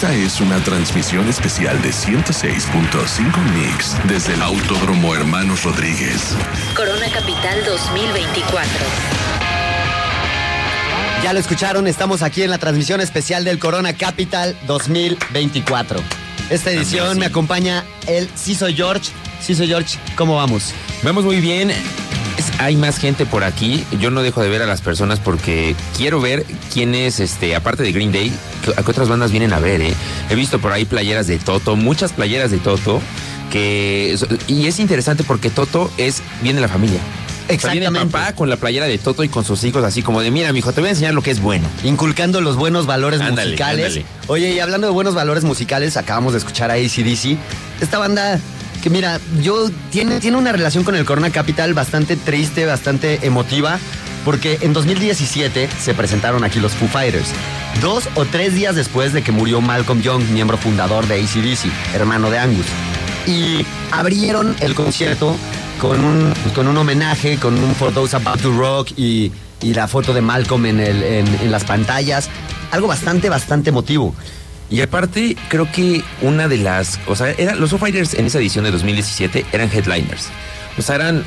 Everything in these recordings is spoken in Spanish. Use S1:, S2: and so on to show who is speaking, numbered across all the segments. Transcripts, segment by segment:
S1: Esta es una transmisión especial de 106.5 Mix desde el Autódromo Hermanos Rodríguez.
S2: Corona Capital 2024.
S3: Ya lo escucharon, estamos aquí en la transmisión especial del Corona Capital 2024. Esta edición me acompaña el Ciso George. Ciso George, ¿cómo vamos?
S4: Vamos muy bien. Hay más gente por aquí. Yo no dejo de ver a las personas porque quiero ver quiénes, aparte de Green Day, a qué otras bandas vienen a ver, ¿eh? He visto por ahí playeras de Toto, muchas playeras de Toto, y es interesante porque Toto viene de la familia.
S3: Exactamente.
S4: O sea, viene papá con la playera de Toto y con sus hijos así como de, mira, mijo, te voy a enseñar lo que es bueno.
S3: Inculcando los buenos valores musicales.
S4: Ándale.
S3: Oye, y hablando de buenos valores musicales, acabamos de escuchar a AC/DC. Esta banda que, mira, tiene una relación con el Corona Capital bastante triste, bastante emotiva, porque en 2017 se presentaron aquí los Foo Fighters, 2 o 3 días después de que murió Malcolm Young, miembro fundador de AC/DC, hermano de Angus. Y abrieron el concierto con un homenaje, con un For Those About to Rock y la foto de Malcolm en las pantallas. Algo bastante emotivo.
S4: Y aparte, creo que una de las... O sea, los Foo Fighters en esa edición de 2017 eran headliners. O sea, eran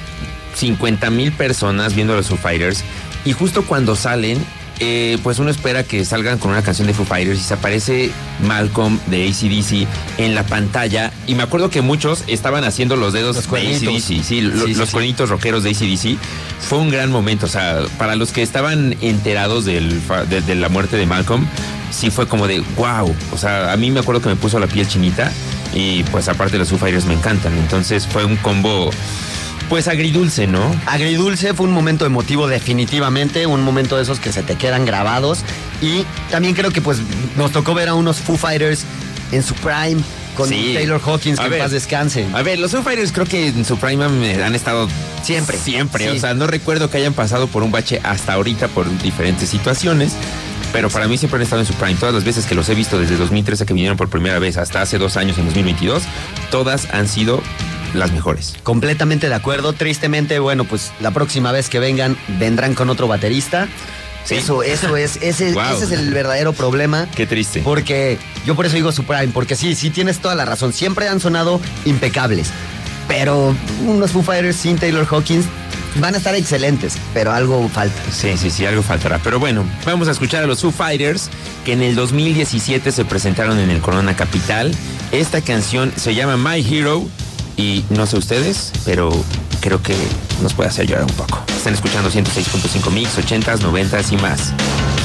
S4: 50,000 personas viendo a los Foo Fighters. Y justo cuando salen, pues uno espera que salgan con una canción de Foo Fighters y se aparece Malcolm de AC/DC en la pantalla. Y me acuerdo que muchos estaban haciendo los dedos de AC/DC. Sí, los cuernitos rockeros de AC/DC. Fue un gran momento. O sea, para los que estaban enterados de la muerte de Malcolm, sí fue como de wow. O sea, a mí me acuerdo que me puso la piel chinita. Y pues aparte los Foo Fighters me encantan. Entonces fue un combo... Pues agridulce, ¿no?
S3: Agridulce, fue un momento emotivo definitivamente, un momento de esos que se te quedan grabados. Y también creo que pues nos tocó ver a unos Foo Fighters en su prime, con Taylor Hawkins, que en paz descanse.
S4: A ver, los Foo Fighters creo que en su prime han estado siempre. Sí. O sea, no recuerdo que hayan pasado por un bache hasta ahorita por diferentes situaciones. Pero para mí siempre han estado en su prime. Todas las veces que los he visto desde 2013 que vinieron por primera vez hasta hace 2 años en 2022, todas han sido las mejores.
S3: Completamente de acuerdo. Tristemente, bueno, pues la próxima vez que vendrán con otro baterista. ¿Sí? Ese es el verdadero problema.
S4: Qué triste.
S3: Porque yo por eso digo su prime, porque sí tienes toda la razón. Siempre han sonado impecables. Pero unos Foo Fighters sin Taylor Hawkins van a estar excelentes, pero algo falta.
S4: Sí, algo faltará. Pero bueno, vamos a escuchar a los Foo Fighters, que en el 2017 se presentaron en el Corona Capital. Esta canción se llama My Hero. Y no sé ustedes, pero creo que nos puede hacer llorar un poco. Están escuchando 106.5 Mix, 80s, 90s y más.